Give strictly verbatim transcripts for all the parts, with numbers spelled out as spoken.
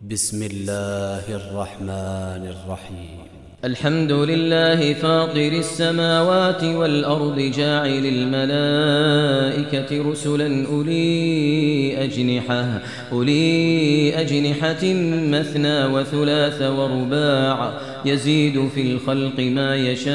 بسم الله الرحمن الرحيم. الحمد لله فاطر السماوات والأرض جاعل الملائكة رسلا أولي أجنحة أولي أجنحة مثنى وثلاث ورباع يزيد في الخلق ما يشاء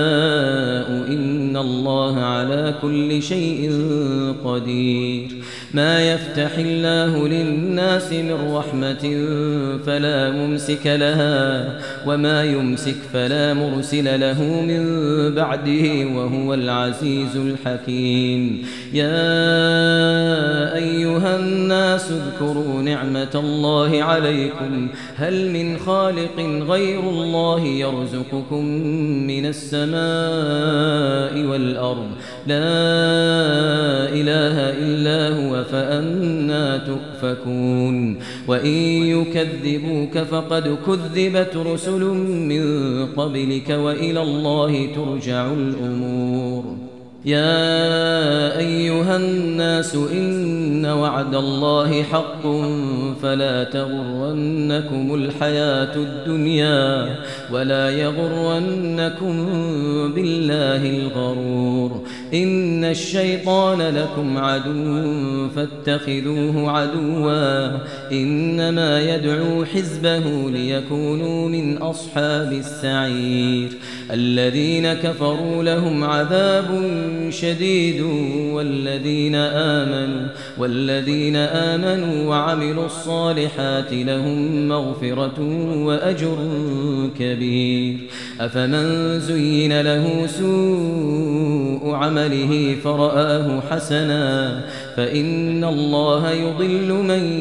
إن الله على كل شيء قدير. ما يفتح الله للناس من رحمة فلا ممسك لها وما يمسك فلا مرسل له من بعده وهو العزيز الحكيم. يا أيها الناس اذكروا نعمة الله عليكم هل من خالق غير الله يرزقكم من السماء والأرض لا إله إلا هو فأنى تؤفكون. وإن يكذبوك فقد كذبت رسل من قبلك وإلى الله ترجع الأمور. يا أيها الناس إن وعد الله حق فلا تغرنكم الحياة الدنيا ولا يغرنكم بالله الغرور. إن الشيطان لكم عدو فاتخذوه عدوا إنما يدعو حزبه ليكونوا من أصحاب السعير. الذين كفروا لهم عذاب شديد والذين آمنوا والذين آمنوا وعملوا الصالحات لهم مغفرة وأجر كبير. أفمن زين له سوء عمله فرآه حسنا فإن الله يضل من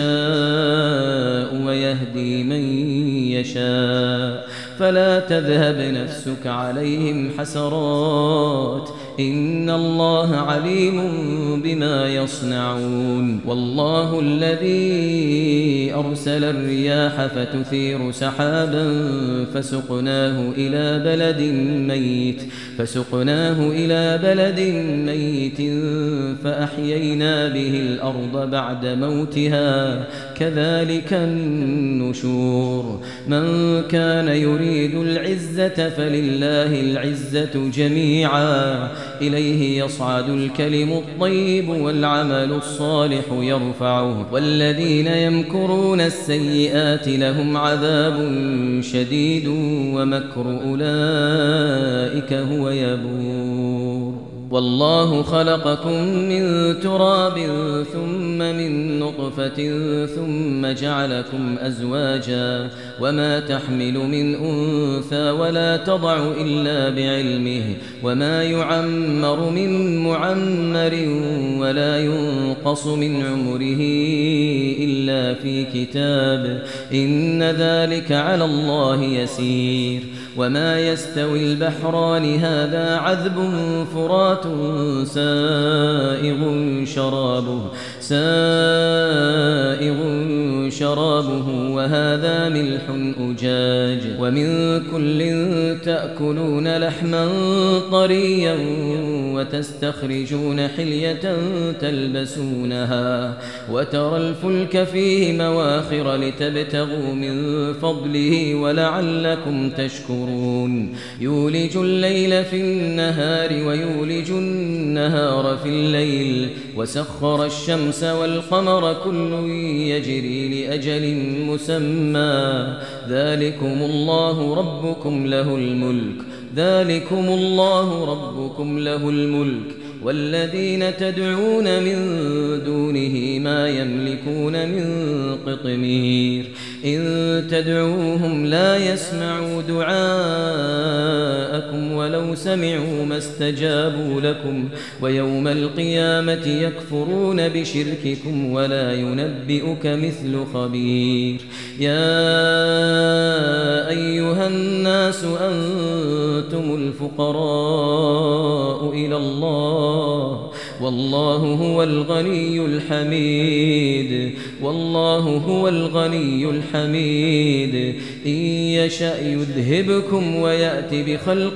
يشاء ويهدي من يشاء فلا تذهب نفسك عليهم حسرات إن الله عليم بما يصنعون. والله الذي أرسل الرياح فتثير سحابا فسقناه إلى بلد ميت فسقناه إلى بلد ميت فأحيينا به الأرض بعد موتها كذلك النشور. من كان يريد العزة فلله العزة جميعا إليه يصعد الكلم الطيب والعمل الصالح يرفعه والذين يمكرون السيئات لهم عذاب شديد ومكر أولئك هو يبور. والله خلقكم من تراب ثم من نطفة ثم جعلكم أزواجا وما تحمل من أنثى ولا تضع إلا بعلمه وما يعمر من معمر ولا ينقص من عمره إلا في كتاب إن ذلك على الله يسير. وما يستوي البحران هذا عذب فرات سائغ شرابه سائغ شرابه وهذا ملح أجاج ومن كل تأكلون لحما طريا وتستخرجون حلية تلبسونها وترى الفلك فيه مواخر لتبتغوا من فضله ولعلكم تشكرون. يولج الليل في النهار ويولج النهار في الليل وسخر الشمس والقمر كل يجري لأجل مسمى ذلكم الله ربكم له الملك ذلكم الله ربكم له الملك والذين تدعون من دونه ما يملكون من قطمير. إن تدعوهم لا يسمعوا دعاءكم ولو سمعوا ما استجابوا لكم ويوم القيامة يكفرون بشرككم ولا ينبئك مثل خبير. يا أيها الناس أنتم الفقراء إلى الله والله هو الغني الحميد والله هو الغني الحميد. إن يشأ يذهبكم ويأتي بخلق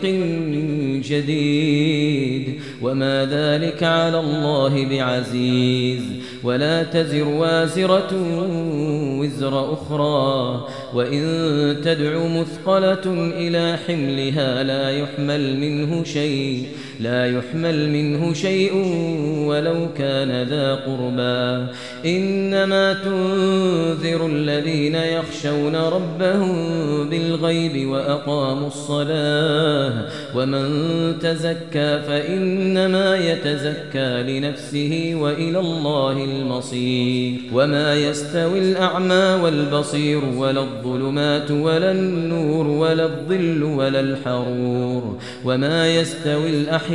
جديد وما ذلك على الله بعزيز. ولا تزر وازرة وزر أخرى وإن تدع مثقلة إلى حملها لا يحمل منه شيء لا يحمل منه شيء ولو كان ذا قربى إنما تنذر الذين يخشون ربهم بالغيب وأقاموا الصلاة ومن تزكى فإنما يتزكى لنفسه وإلى الله المصير وما يستوي الأعمى والبصير ولا الظلمات ولا النور ولا الظل ولا الحرور وما يستوي الأحياء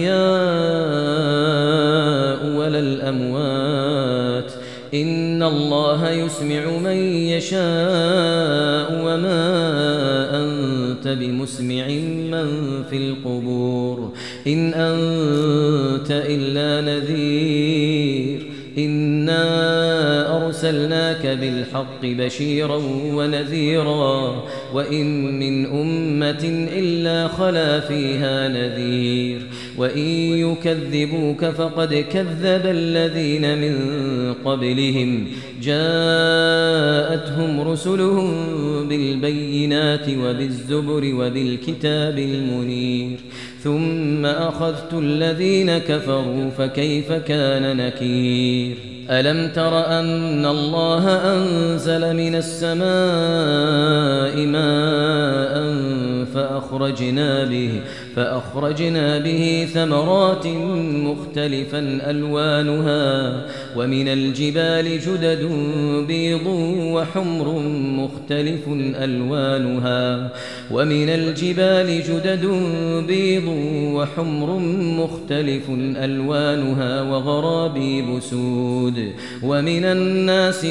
ولا الأموات إن الله يسمع من يشاء وما أنت بمسمع من في القبور إن أنت إلا نذير إنا أرسلناك بالحق بشيرا ونذيرا وإن من أمة إلا خلا فيها نذير وإن يكذبوك فقد كذب الذين من قبلهم جاءتهم رسلهم بالبينات وبالزبر وبالكتاب المنير ثم أخذت الذين كفروا فكيف كان نكير ألم تر أن الله أنزل من السماء ماء فأخرجنا به فأخرجنا به ثمرات مختلفا ألوانها ومن الجبال جدد بيض وحمر مختلف ألوانها ومن الجبال جدد بيض وحمر مختلف ألوانها وغرابيب سود ومن الناس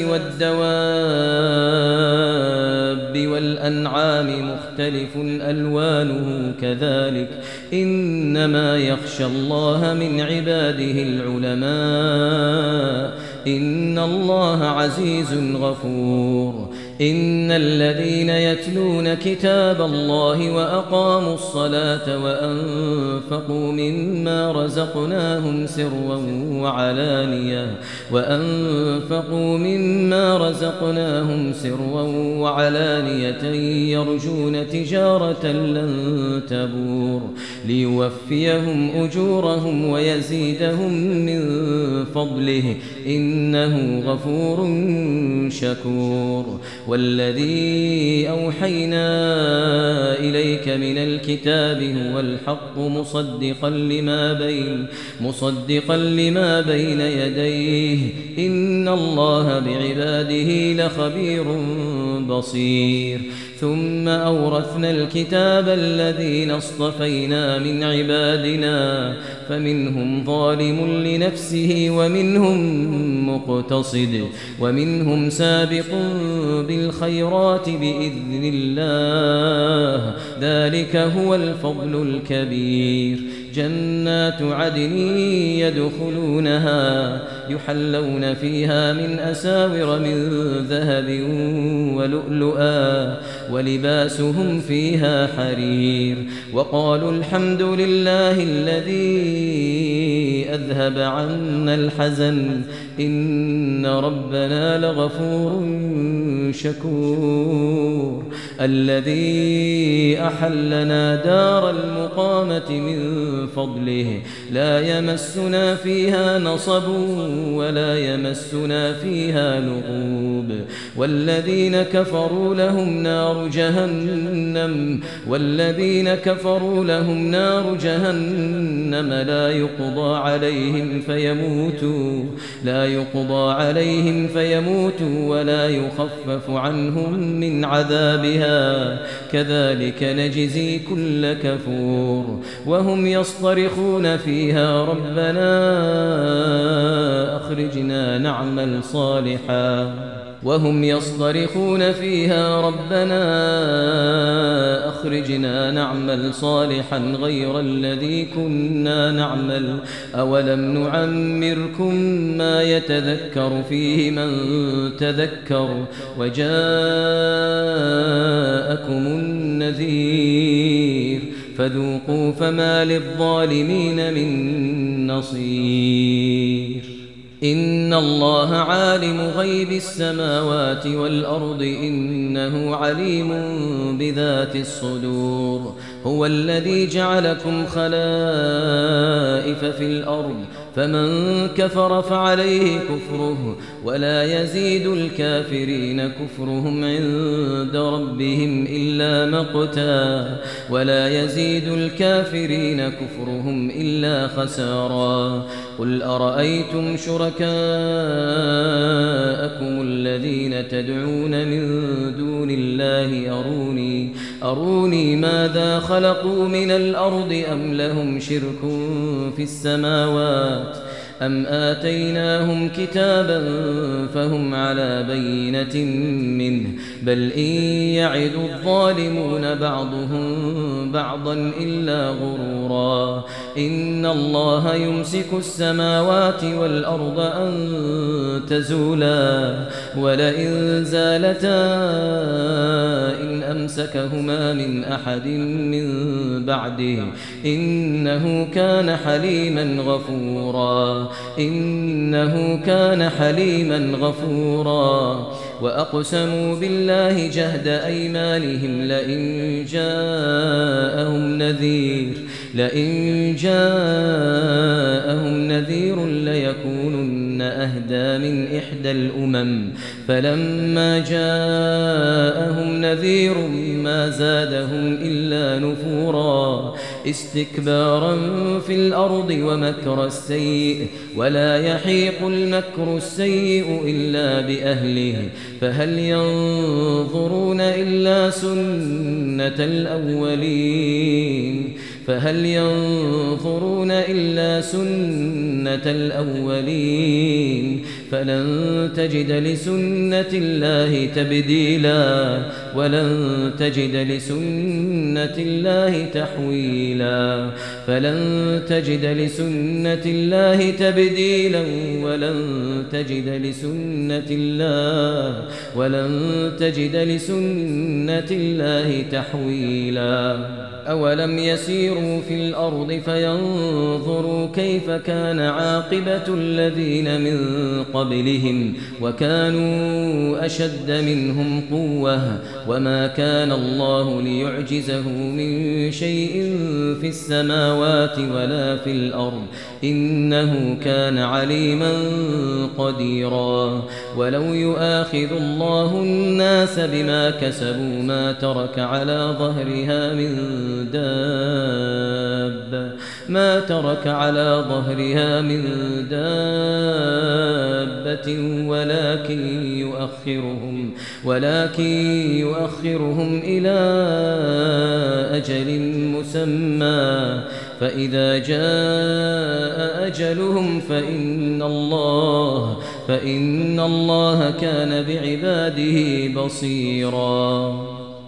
والدواب والأنعام مختلف ألوانه كذلك إنما يخشى الله من عباده العلماء إن الله عزيز غفور إن الذين يتلون كتاب الله وأقاموا الصلاة وأنفقوا مما رزقناهم سرا وعلانية وأنفقوا مما رزقناهم سرا وعلانية يرجون تجارة لن تبور ليوفيهم أجورهم ويزيدهم من فضله إنه غفور شكور والذي أوحينا إليك من الكتاب هو الحق مصدقا لما بين مصدقا لما بين يديه إن الله بعباده لخبير بصير ثم أورثنا الكتاب الذين اصطفينا من عبادنا فمنهم ظالم لنفسه ومنهم مقتصد ومنهم سابق بالخيرات بإذن الله ذلك هو الفضل الكبير جنات عدن يدخلونها يحلون فيها من أساور من ذهب ولؤلؤا ولباسهم فيها حرير وقالوا الحمد لله الذي أذهب عنا الحزن إن ربنا لغفور شكور الذي أحلنا دار المقامة من فضله لا يمسنا فيها نصب ولا يمسنا فيها لغوب والذين كفروا لهم نار جهنم والذين كفروا لهم نار جهنم لا يقضى عليهم فيموتوا لا يقضى عليهم فيموتوا ولا يخفف عنهم من عذابها كذلك نجزي كل كفور وهم يصطرخون فيها ربنا أخرجنا نعمل صالحا وهم يصطرخون فيها ربنا أخرجنا نعمل صالحا غير الذي كنا نعمل أولم نعمركم ما يتذكر فيه من تذكر وجاءكم النذير فذوقوا فما للظالمين من نصير. إن الله عالم غيب السماوات والأرض إنه عليم بذات الصدور هو الذي جعلكم خلائف في الأرض فمن كفر فعليه كفره ولا يزيد الكافرين كفرهم عند ربهم إلا مقتا ولا يزيد الكافرين كفرهم إلا خسارا قل أرأيتم شركاءكم الذين تدعون من دون الله أروني أروني ماذا خلقوا من الأرض أم لهم شرك في السماوات أم آتيناهم كتابا فهم على بينة منه بل إن يعد الظالمون بعضهم بعضا إلا غرورا إن الله يمسك السماوات والأرض أن تزولا ولئن زالتا إن أمسكهما من أحد من بعده إنه كان حليما غفورا إنه كان حليما غفورا وأقسموا بالله جهد أيمانهم لئن جاءهم نذير لئن جاءهم نذير ليكونن أهدى من إحدى الأمم فلما جاءهم نذير ما زادهم إلا نفورا استكبارا في الأرض ومكر السيء ولا يحيق المكر السيء إلا بأهله فهل ينظرون إلا سنة الأولين فهل ينظرون إلا سنة الأولين فلن تجد لسنة الله تبديلا ولن تجد لسنة الله تحويلا فلن تجد لسنة الله تبديلا ولن تجد لسنة الله ولن تجد لسنة الله تحويلا أولم يسيروا في الأرض فينظروا كيف كان عاقبة الذين من قبلهم وكانوا أشد منهم قوة وما كان الله ليعجزه من شيء في السماوات ولا في الأرض إنه كان عليما قديرا ولو يؤاخذ الله الناس بما كسبوا ما ترك على ظهرها من دابة ما ترك على ظهرها من دابة ولكن يؤخرهم ولكن يؤخرهم إلى أجل مسمى فإذا جاء أجلهم فإن الله فإن الله كان بعباده بصيرا